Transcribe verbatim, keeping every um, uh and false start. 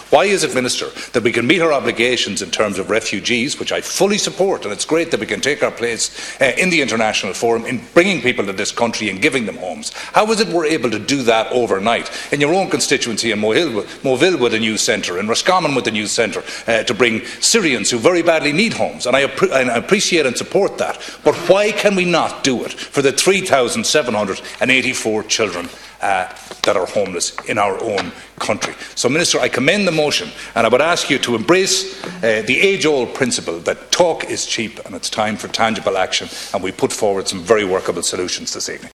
Why is it, Minister, that we can meet our obligations in terms of refugees, which I fully support, and it's great that we can take our place uh, in the international forum in bringing people to this country and giving them homes? How is it we're able to do that overnight? In your own constituency in Mohill, Moville with a new centre, in Roscommon with a new centre, uh, to bring Syrians who very badly need homes, and I, ap and I appreciate and support that. But why can we not do it for the three thousand seven hundred eighty-four children Uh, that are homeless in our own country? So, Minister, I commend the motion, and I would ask you to embrace uh, the age-old principle that talk is cheap and it's time for tangible action, and we put forward some very workable solutions this evening.